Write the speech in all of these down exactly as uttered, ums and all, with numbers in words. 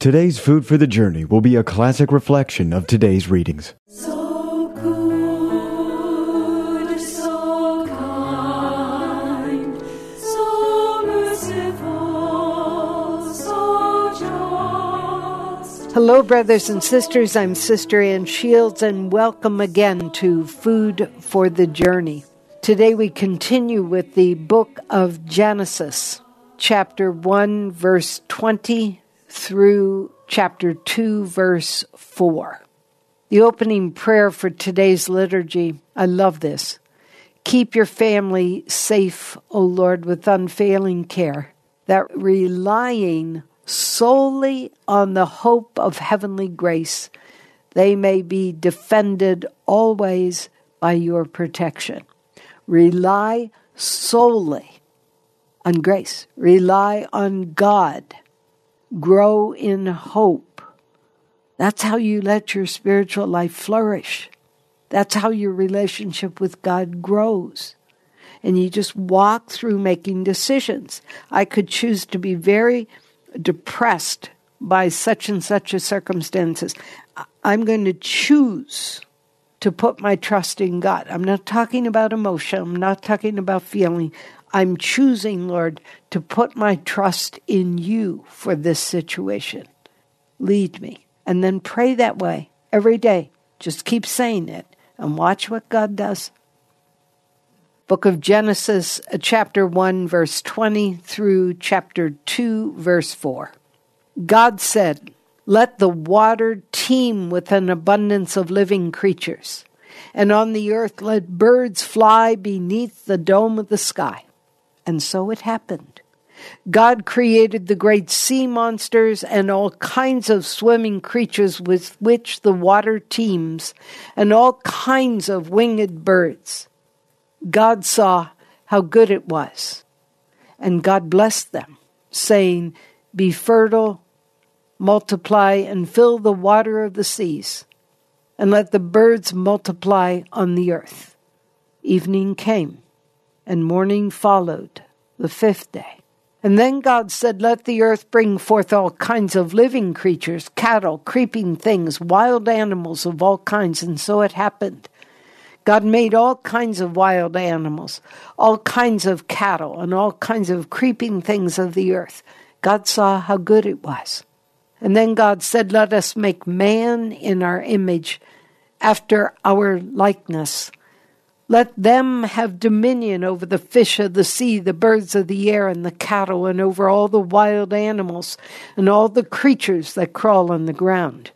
Today's Food for the Journey will be a classic reflection of today's readings. So good, so kind, so merciful, so just. Hello, brothers and sisters. I'm Sister Ann Shields, and welcome again to Food for the Journey. Today we continue with the book of Genesis, chapter one, verse twenty, through chapter two, verse four. The opening prayer for today's liturgy, I love this. Keep your family safe, O Lord, with unfailing care, that relying solely on the hope of heavenly grace, they may be defended always by your protection. Rely solely on grace. Rely on God. Grow in hope. That's how you let your spiritual life flourish. That's how your relationship with God grows. And you just walk through making decisions. I could choose to be very depressed by such and such a circumstances. I'm going to choose to put my trust in God. I'm not talking about emotion. I'm not talking about feeling. I'm choosing, Lord, to put my trust in you for this situation. Lead me. And then pray that way every day. Just keep saying it and watch what God does. Book of Genesis, chapter one, verse twenty through chapter two, verse four. God said, "Let the water teem with an abundance of living creatures, and on the earth let birds fly beneath the dome of the sky." And so it happened. God created the great sea monsters and all kinds of swimming creatures with which the water teems, and all kinds of winged birds. God saw how good it was, and God blessed them, saying, "Be fertile, multiply, and fill the water of the seas, and let the birds multiply on the earth." Evening came, and morning followed, the fifth day. And then God said, "Let the earth bring forth all kinds of living creatures, cattle, creeping things, wild animals of all kinds." And so it happened. God made all kinds of wild animals, all kinds of cattle, and all kinds of creeping things of the earth. God saw how good it was. And then God said, "Let us make man in our image, after our likeness. Let them have dominion over the fish of the sea, the birds of the air, and the cattle, and over all the wild animals, and all the creatures that crawl on the ground."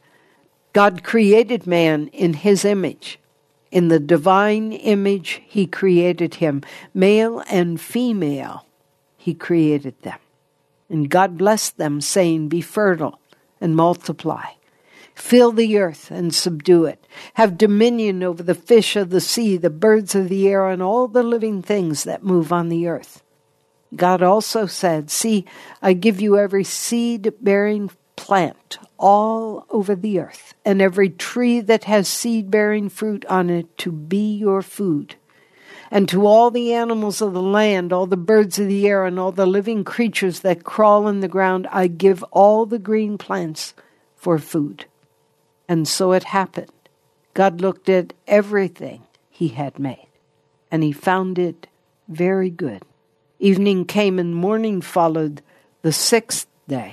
God created man in his image. In the divine image he created him. Male and female he created them. And God blessed them, saying, "Be fertile and multiply. Fill the earth and subdue it. Have dominion over the fish of the sea, the birds of the air, and all the living things that move on the earth." God also said, "See, I give you every seed-bearing plant all over the earth, and every tree that has seed-bearing fruit on it to be your food. And to all the animals of the land, all the birds of the air, and all the living creatures that crawl in the ground, I give all the green plants for food." And so it happened. God looked at everything he had made, and he found it very good. Evening came and morning followed, the sixth day.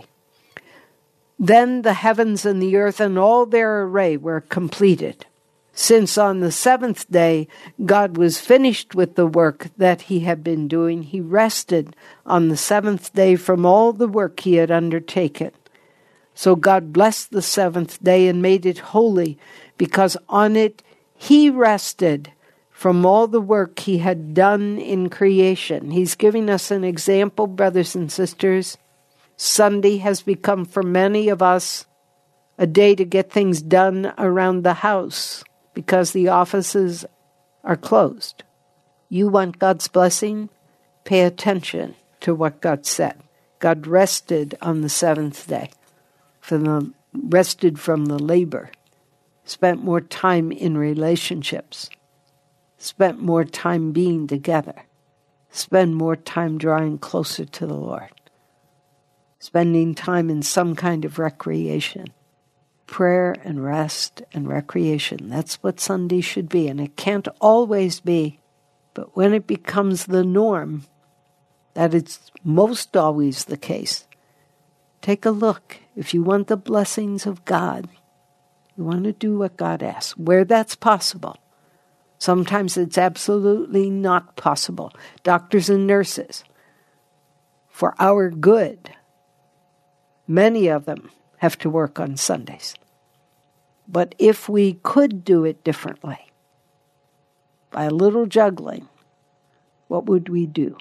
Then the heavens and the earth and all their array were completed. Since on the seventh day God was finished with the work that he had been doing, he rested on the seventh day from all the work he had undertaken. So God blessed the seventh day and made it holy, because on it he rested from all the work he had done in creation. He's giving us an example, brothers and sisters. Sunday has become for many of us a day to get things done around the house because the offices are closed. You want God's blessing? Pay attention to what God said. God rested on the seventh day. From the, rested from the labor, spent more time in relationships, spent more time being together, spend more time drawing closer to the Lord. spending time in some kind of recreation. Prayer and rest and recreation. That's what Sunday should be, and it can't always be. But when it becomes the norm, that it's most always the case, take a look. If you want the blessings of God, you want to do what God asks, where that's possible. Sometimes it's absolutely not possible. Doctors and nurses, for our good, many of them have to work on Sundays. But if we could do it differently, by a little juggling, what would we do?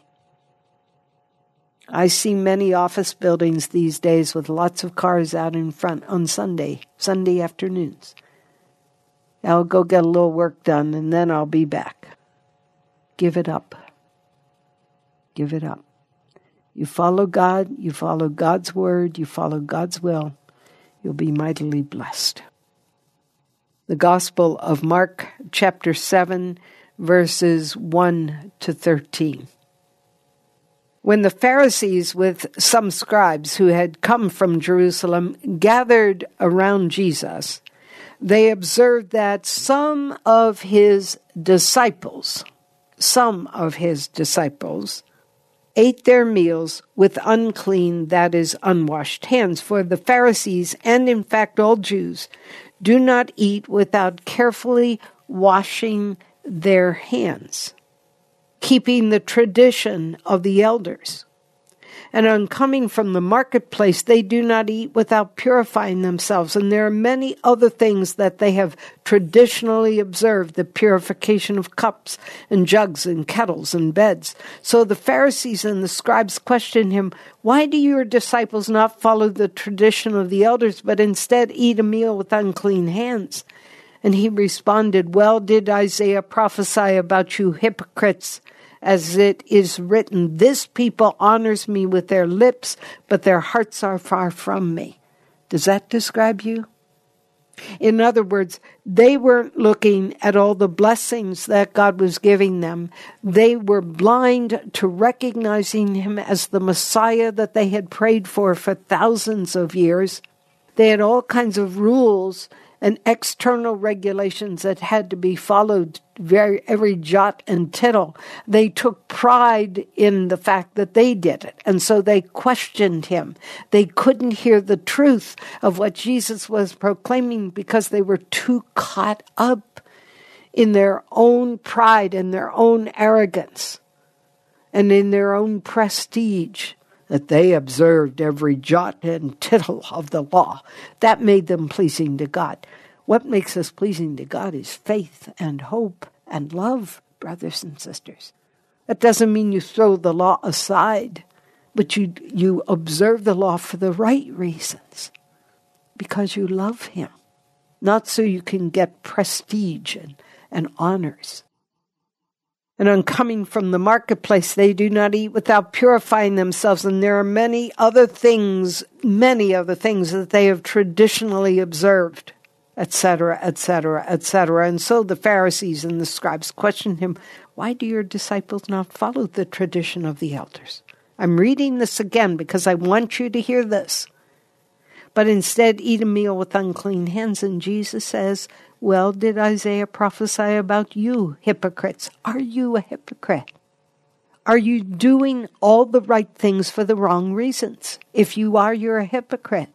I see many office buildings these days with lots of cars out in front on Sunday, Sunday afternoons. I'll go get a little work done and then I'll be back. Give it up. Give it up. You follow God, you follow God's word, you follow God's will, you'll be mightily blessed. The Gospel of Mark, chapter seven, verses one to thirteen. When the Pharisees with some scribes who had come from Jerusalem gathered around Jesus, they observed that some of his disciples, some of his disciples, ate their meals with unclean, that is, unwashed hands. For the Pharisees, and in fact all Jews, do not eat without carefully washing their hands, keeping the tradition of the elders. And on coming from the marketplace, they do not eat without purifying themselves. And there are many other things that they have traditionally observed, the purification of cups and jugs and kettles and beds. So the Pharisees and the scribes questioned him, "Why do your disciples not follow the tradition of the elders, but instead eat a meal with unclean hands?" And he responded, "Well did Isaiah prophesy about you hypocrites, as it is written, 'This people honors me with their lips, but their hearts are far from me.'" Does that describe you? In other words, they weren't looking at all the blessings that God was giving them. They were blind to recognizing him as the Messiah that they had prayed for for thousands of years. They had all kinds of rules and external regulations that had to be followed, very every jot and tittle. They took pride in the fact that they did it, and so they questioned him. They couldn't hear the truth of what Jesus was proclaiming because they were too caught up in their own pride and their own arrogance and in their own prestige, that they observed every jot and tittle of the law. That made them pleasing to God. What makes us pleasing to God is faith and hope and love, brothers and sisters. That doesn't mean you throw the law aside, but you, you observe the law for the right reasons, because you love him, not so you can get prestige and, and honors. And on coming from the marketplace, they do not eat without purifying themselves. And there are many other things, many other things that they have traditionally observed, et cetera, et cetera, et cetera. And so the Pharisees and the scribes questioned him, "Why do your disciples not follow the tradition of the elders?" I'm reading this again because I want you to hear this. "But instead eat a meal with unclean hands." And Jesus says, "Well did Isaiah prophesy about you hypocrites." Are you a hypocrite? Are you doing all the right things for the wrong reasons? If you are, you're a hypocrite.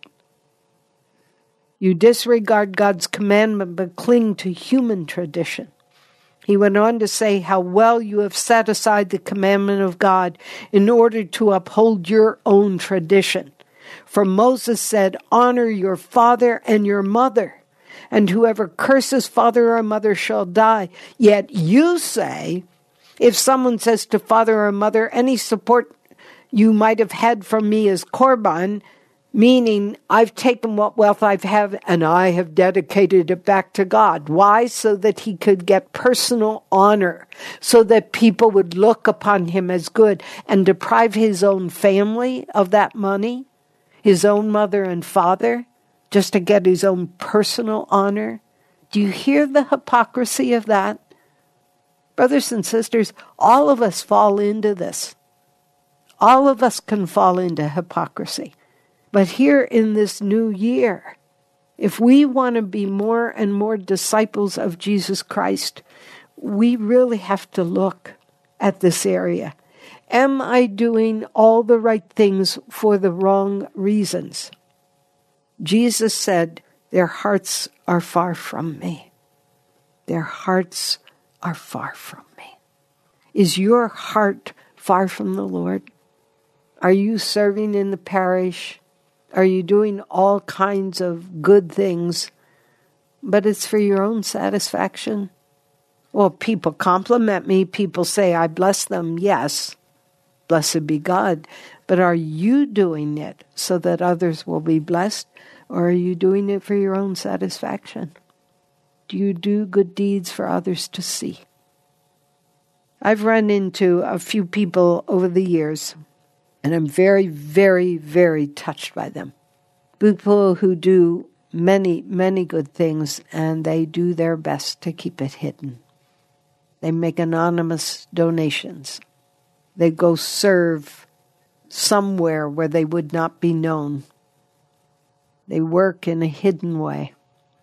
You disregard God's commandment but cling to human tradition. He went on to say how well you have set aside the commandment of God in order to uphold your own tradition. For Moses said, "Honor your father and your mother, and whoever curses father or mother shall die." Yet you say, if someone says to father or mother, "Any support you might have had from me is korban," meaning I've taken what wealth I have and I have dedicated it back to God. Why? So that he could get personal honor, so that people would look upon him as good, and deprive his own family of that money, his own mother and father, just to get his own personal honor. Do you hear the hypocrisy of that? Brothers and sisters, all of us fall into this. All of us can fall into hypocrisy. But here in this new year, if we want to be more and more disciples of Jesus Christ, we really have to look at this area. Am I doing all the right things for the wrong reasons? Jesus said, their hearts are far from me. Their hearts are far from me. Is your heart far from the Lord? Are you serving in the parish? Are you doing all kinds of good things, but it's for your own satisfaction? Well, people compliment me. People say I bless them. Yes, blessed be God. But are you doing it so that others will be blessed, or are you doing it for your own satisfaction? Do you do good deeds for others to see? I've run into a few people over the years, and I'm very, very, very touched by them. People who do many, many good things, and they do their best to keep it hidden. They make anonymous donations. They go serve somewhere where they would not be known. They work in a hidden way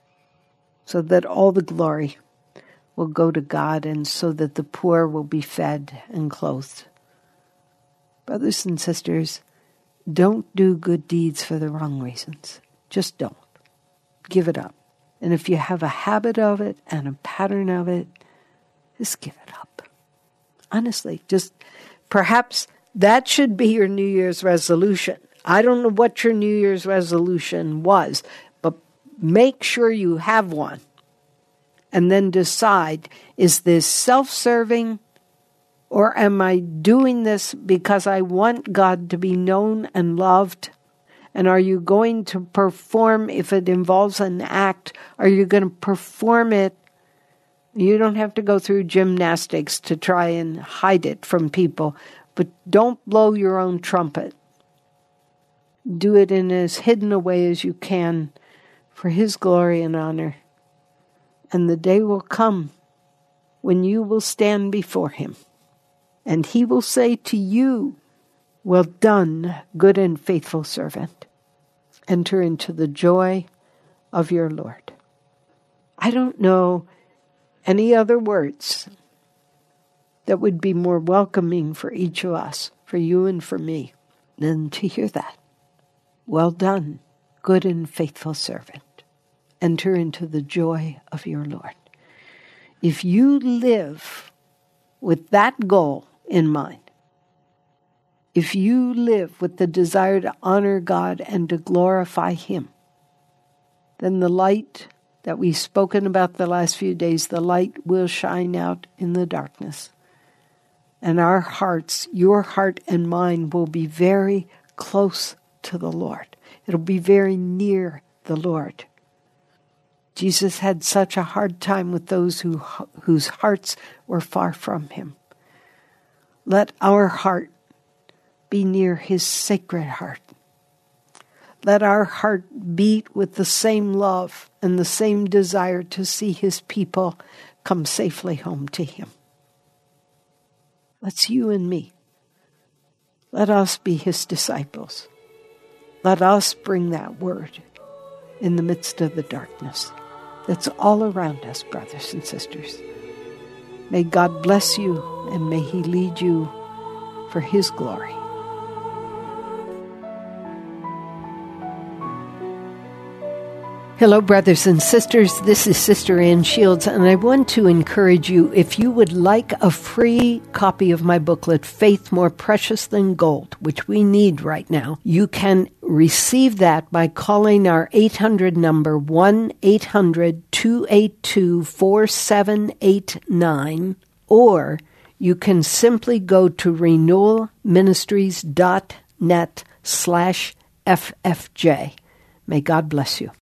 so that all the glory will go to God and so that the poor will be fed and clothed. Brothers and sisters, don't do good deeds for the wrong reasons. Just don't. Give it up. And if you have a habit of it and a pattern of it, just give it up. Honestly, just perhaps that should be your New Year's resolution. I don't know what your New Year's resolution was, but make sure you have one. And then decide, is this self-serving, or am I doing this because I want God to be known and loved? And are you going to perform, if it involves an act, are you going to perform it? You don't have to go through gymnastics to try and hide it from people, but don't blow your own trumpet. Do it in as hidden a way as you can for His glory and honor. And the day will come when you will stand before Him, and He will say to you, well done, good and faithful servant. Enter into the joy of your Lord. I don't know any other words that would be more welcoming for each of us, for you and for me, than to hear that. Well done, good and faithful servant. Enter into the joy of your Lord. If you live with that goal in mind, if you live with the desire to honor God and to glorify Him, then the light that we've spoken about the last few days, the light will shine out in the darkness. And our hearts, your heart and mine, will be very close to the Lord. It'll be very near the Lord. Jesus had such a hard time with those who whose hearts were far from Him. Let our heart be near His sacred heart. Let our heart beat with the same love and the same desire to see His people come safely home to Him. That's you and me. Let us be His disciples. Let us bring that word in the midst of the darkness that's all around us, brothers and sisters. May God bless you, and may He lead you for His glory. Hello, brothers and sisters. This is Sister Ann Shields, and I want to encourage you, if you would like a free copy of my booklet, Faith More Precious Than Gold, which we need right now, you can receive that by calling our eight hundred number, one eight hundred two eight two four seven eight nine, or you can simply go to renewalministries dot net slash F F J. May God bless you.